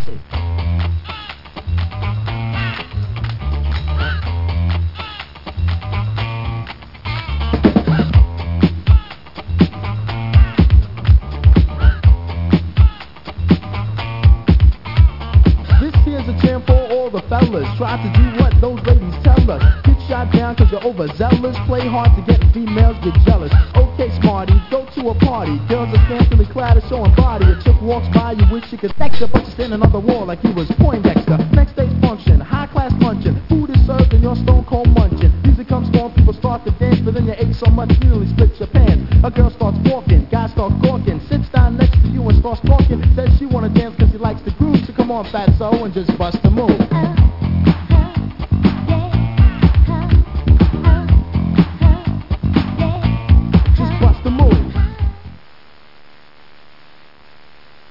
classic. This here's a jam for all the fellas. Try to do what those ladies tell us. Get shot down cause you're overzealous. Play hard to get females, get jealous. Okay, smarty, go to a party. Girls are scantily clad and showing body. A chick walks by, you wish you could text her, but you're standing on the wall like he was Poindexter. Next day's function, high class luncheon. Food is served and you're stone cold munching. Music comes on, people start to dance, but then you ate so much you nearly split your pants. A girl starts walking, guys start gawking. Sits down next to you and starts talking. Says she wanna dance cause she likes the groove. So come on, fatso, and just bust the move.